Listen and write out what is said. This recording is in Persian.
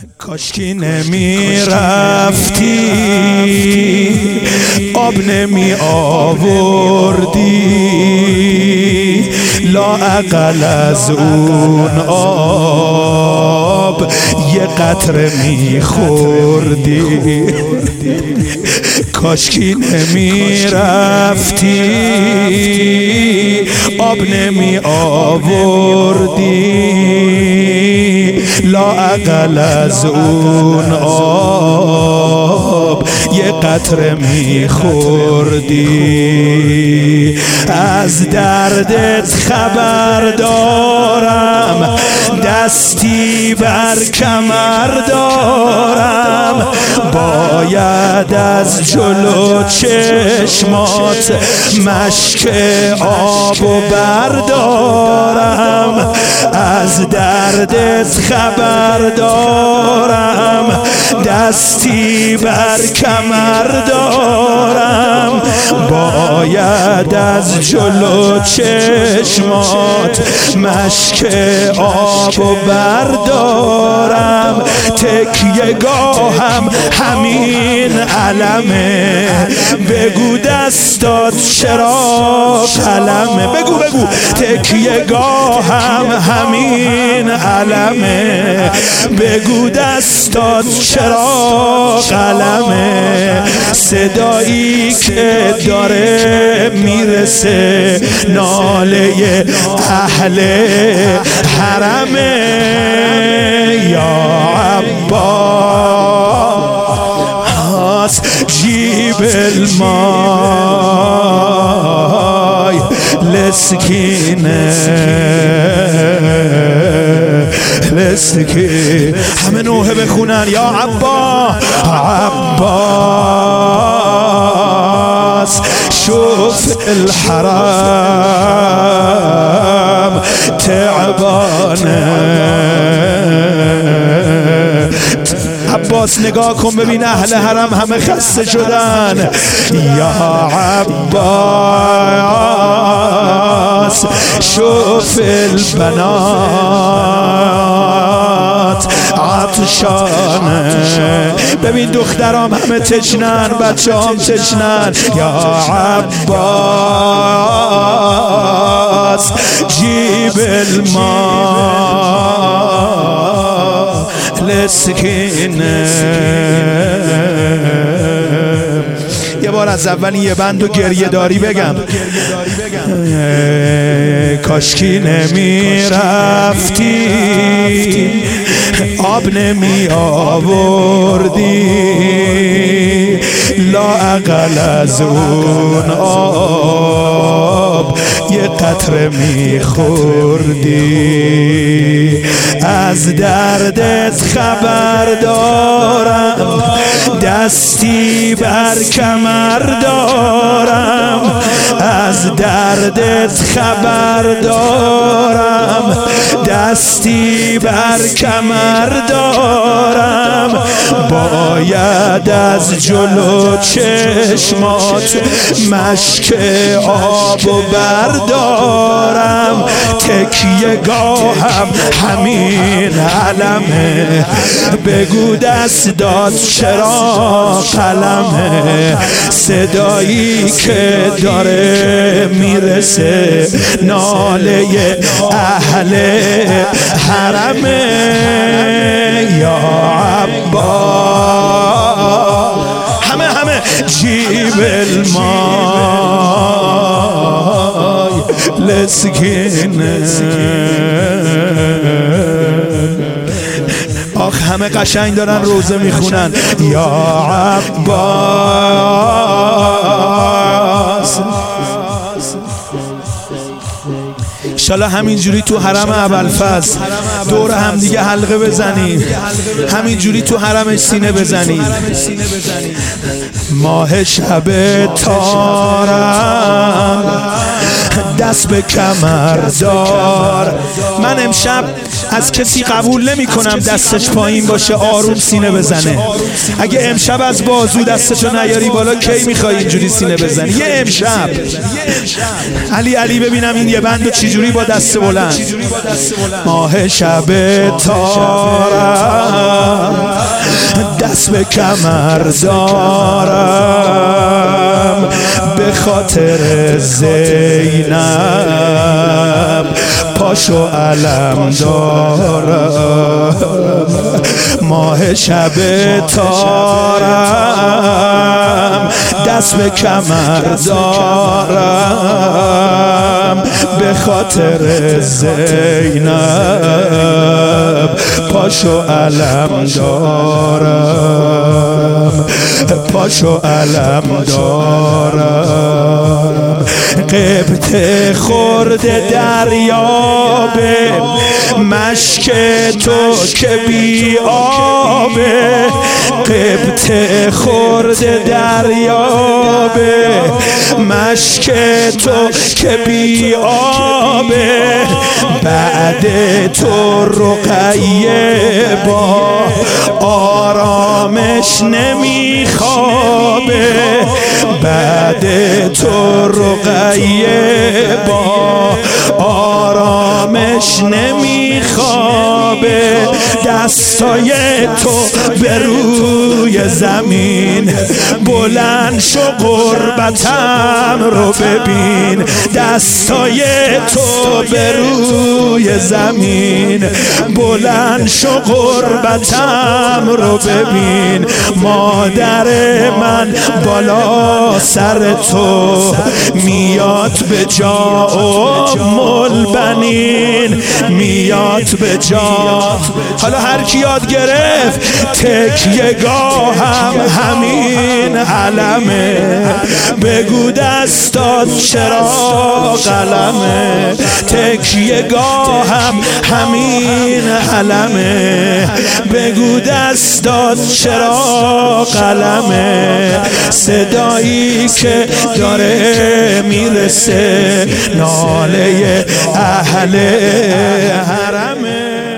کاشکی نمی رفتی آب نمی آوردی، لااقل از اون آب یه قطره می خوردی. کاشکی نمی رفتی آب نمی آوردی، لااقل از اون آب یه قطره میخوردی. از دردت خبر دارم، دستی بر کمر دارم، باید از جلو چشمات مشک آب و بردارم. از دردت خبر دارم، دستی بر کمر دارم، باید از جلو چشمات مشک آب و بردارم. تکیه گاهم همین علمه، بگو دستات چرا قلمه. بگو تکیه گاهم همین علمه، بگو دستات چرا قلمه. صدایی که داره میرسه ناله اهل حرمه. یا عباس جیب المای لسکینه لسکی. همه نوحه بخونن یا عباس شوف الحرام تعبانه. عباس نگاه کن ببین اهل حرم همه خسته شدن. یا عباس شوف البنات عطشانه. ببین دخترام همه تشنن، بچه هم تشنن. یا عباس جیب الماء لسکینه. یه بار از اول یه بند و گریه داری بگم. کاشکی نمی رفتی آب نمی آوردی، لااقل از اون آب یه قطره می خوردی. از دردت خبر دارم، دستی بر کمر دارم. از دردت خبر دارم، دستی بر کمر دارم، باید از جلو چشمات مشک آب و بردارم. تکیه گاهم همین علمه، بگو دستات چرا قلمه. صدایی که داره میرسه ناله اهل حرمه. یا عباس همه جیب المای لسکینه. آخ همه قشنگ دارن روزه میخونن. یا عباس انشالله همینجوری تو حرم ابوالفضل دور هم دیگه حلقه بزنیم، همینجوری تو حرمش سینه بزنیم. ماه شب تارم دست به کمر دار. من امشب از کسی قبول نمی کنم دستش پایین باشه آروم سینه بزنه. اگه امشب از بازو دستشو نیاری بالا کی میخوای اینجوری سینه بزنی؟ یه امشب علی ببینم این یه بندو چجوری با دست بلند. ماه شب تارم دست به کمر دارم به خاطر زینب، پاشو علم دارم ماه شب تارم، دست به کمر دارم به خاطر زینب، پاشو علم دارم، پاشو علم دارم. قبط خورده دریابه، مشک تو که بی آبه، قبط خورده دریابه، مشک تو که بی آبه، بعد تو رقیه با آرامش نمیخوابه، بعد تو رقیه با آرامش نمیخوابه، دستای تو به روی زمین بلند شو غربتم رو ببین، دستای تو به روی زمین بلند شو غربتم رو ببین، مادر من بالا سر تو میاد به جا البنین، میاد به جا. حالا هر کی یاد گرفت تکیه گاهم همین علمه، بگو دستات چرا قلمه، تکیه گاهم همین علمه، بگو دستات چرا قلمه، صدایی که داره میرسه ناله اهل حرمه.